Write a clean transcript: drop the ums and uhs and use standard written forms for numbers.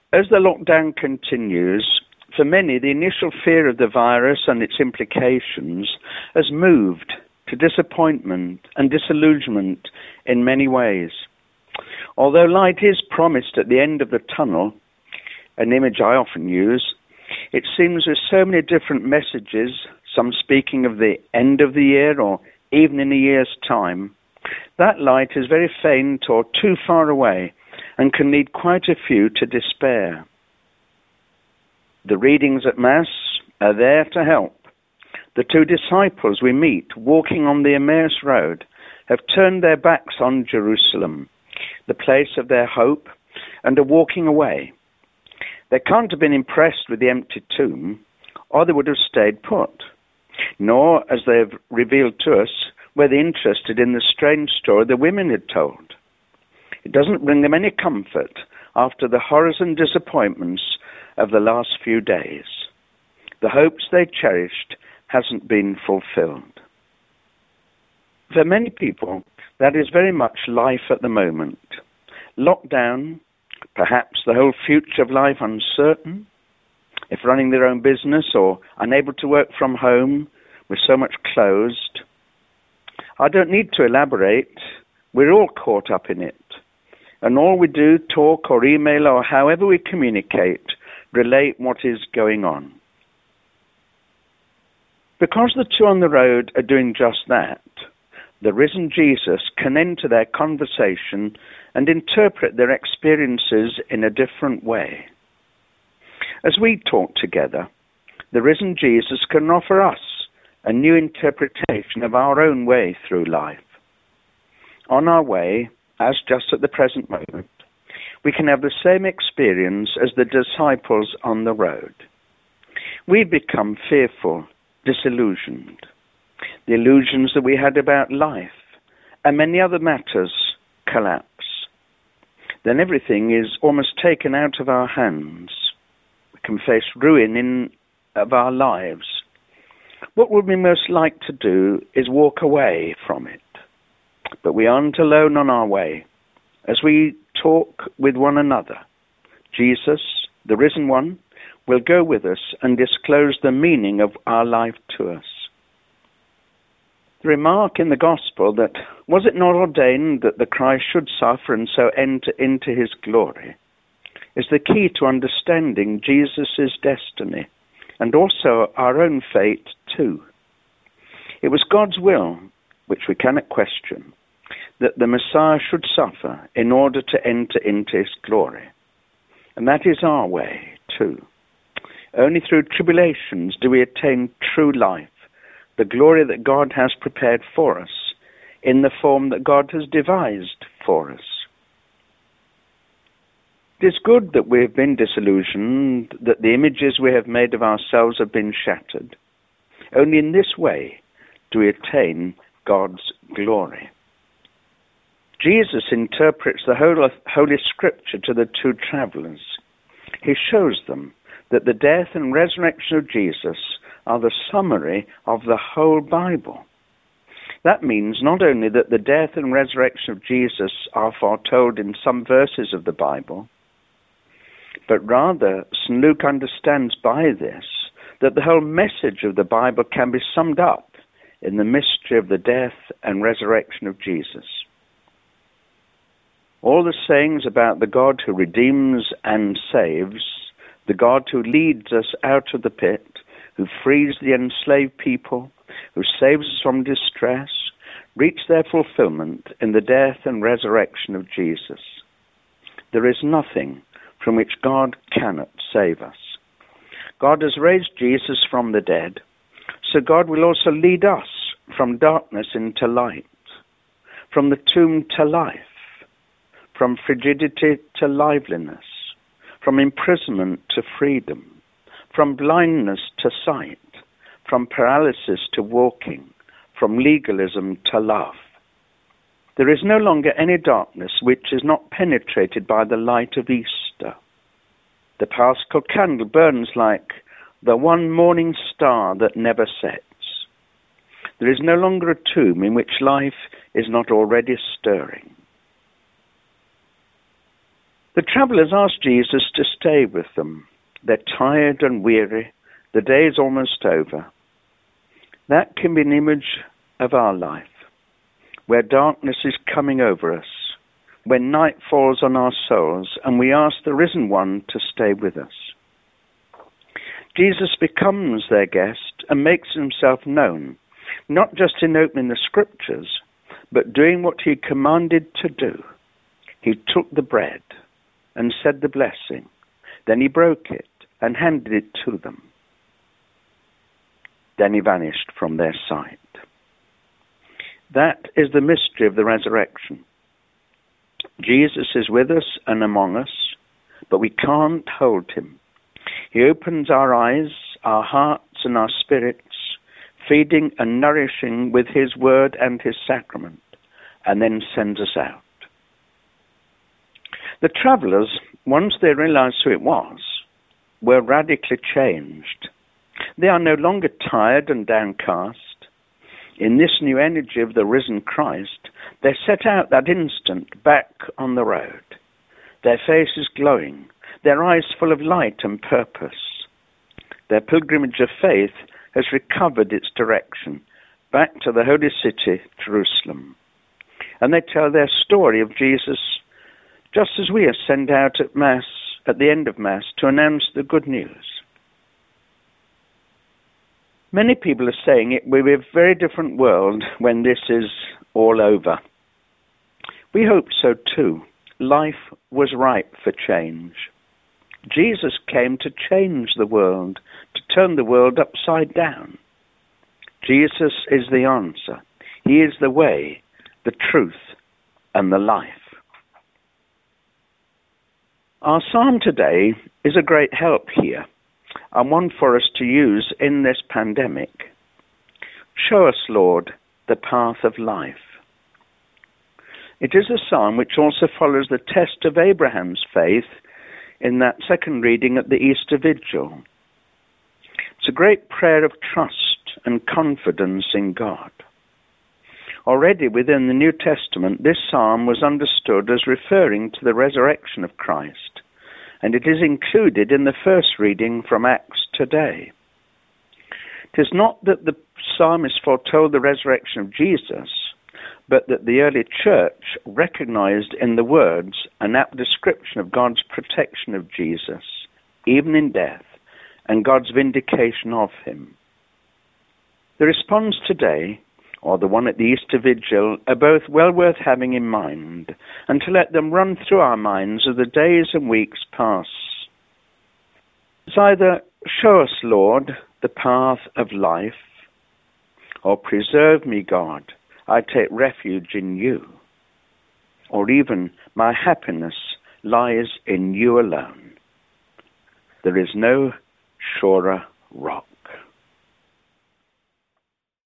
As the lockdown continues, for many, the initial fear of the virus and its implications has moved to disappointment and disillusionment in many ways. Although light is promised at the end of the tunnel, an image I often use, it seems with so many different messages, some speaking of the end of the year or even in a year's time, that light is very faint or too far away and can lead quite a few to despair. The readings at Mass are there to help. The two disciples we meet walking on the Emmaus Road have turned their backs on Jerusalem, the place of their hope, and are walking away. They can't have been impressed with the empty tomb, or they would have stayed put. Nor, as they have revealed to us, were they interested in the strange story the women had told. It doesn't bring them any comfort after the horrors and disappointments of the last few days. The hopes they cherished hasn't been fulfilled. For many people, that is very much life at the moment. Lockdown, perhaps the whole future of life uncertain, if running their own business or unable to work from home with so much closed. I don't need to elaborate. We're all caught up in it. And all we do, talk or email or however we communicate, relate what is going on. Because the two on the road are doing just that, the risen Jesus can enter their conversation and interpret their experiences in a different way. As we talk together, the risen Jesus can offer us a new interpretation of our own way through life. On our way, as just at the present moment, we can have the same experience as the disciples on the road. We become fearful, disillusioned. The illusions that we had about life and many other matters collapse. Then everything is almost taken out of our hands. We can face ruin of our lives. What would we most like to do is walk away from it. But we aren't alone on our way. As we talk with one another, Jesus, the risen one, will go with us and disclose the meaning of our life to us. The remark in the Gospel that, was it not ordained that the Christ should suffer and so enter into his glory, is the key to understanding Jesus' destiny and also our own fate too. It was God's will, which we cannot question, that the Messiah should suffer in order to enter into his glory. And that is our way too. Only through tribulations do we attain true life, the glory that God has prepared for us, in the form that God has devised for us. It is good that we have been disillusioned, that the images we have made of ourselves have been shattered. Only in this way do we attain God's glory. Jesus interprets the whole Holy Scripture to the two travelers. He shows them that the death and resurrection of Jesus are the summary of the whole Bible. That means not only that the death and resurrection of Jesus are foretold in some verses of the Bible, but rather St. Luke understands by this that the whole message of the Bible can be summed up in the mystery of the death and resurrection of Jesus. All the sayings about the God who redeems and saves, the God who leads us out of the pit, who frees the enslaved people, who saves us from distress, reach their fulfillment in the death and resurrection of Jesus. There is nothing from which God cannot save us. God has raised Jesus from the dead, so God will also lead us from darkness into light, from the tomb to life, from frigidity to liveliness, from imprisonment to freedom, from blindness to sight, from paralysis to walking, from legalism to love. There is no longer any darkness which is not penetrated by the light of Easter. The Paschal candle burns like the one morning star that never sets. There is no longer a tomb in which life is not already stirring. The travellers asked Jesus to stay with them. They're tired and weary. The day is almost over. That can be an image of our life, where darkness is coming over us, when night falls on our souls, and we ask the risen one to stay with us. Jesus becomes their guest and makes himself known, not just in opening the scriptures, but doing what he commanded to do. He took the bread and said the blessing. Then he broke it and handed it to them. Then he vanished from their sight. That is the mystery of the resurrection. Jesus is with us and among us, but we can't hold him. He opens our eyes, our hearts and our spirits, feeding and nourishing with his word and his sacrament, and then sends us out. The travellers, once they realized who it was, were radically changed. They are no longer tired and downcast. In this new energy of the risen Christ, they set out that instant back on the road, their faces glowing, their eyes full of light and purpose. Their pilgrimage of faith has recovered its direction back to the holy city, Jerusalem. And they tell their story of Jesus just as we are sent out at Mass, at the end of Mass, to announce the good news. Many people are saying it will be a very different world when this is all over. We hope so too. Life was ripe for change. Jesus came to change the world, to turn the world upside down. Jesus is the answer. He is the way, the truth, and the life. Our psalm today is a great help here, and one for us to use in this pandemic. Show us, Lord, the path of life. It is a psalm which also follows the test of Abraham's faith in that second reading at the Easter Vigil. It's a great prayer of trust and confidence in God. Already within the New Testament, this psalm was understood as referring to the resurrection of Christ, and it is included in the first reading from Acts today. It is not that the psalmist foretold the resurrection of Jesus, but that the early church recognized in the words an apt description of God's protection of Jesus, even in death, and God's vindication of him. The response today, or the one at the Easter Vigil, are both well worth having in mind, and to let them run through our minds as the days and weeks pass. It's either show us, Lord, the path of life, or preserve me, God, I take refuge in you, or even my happiness lies in you alone. There is no surer rock.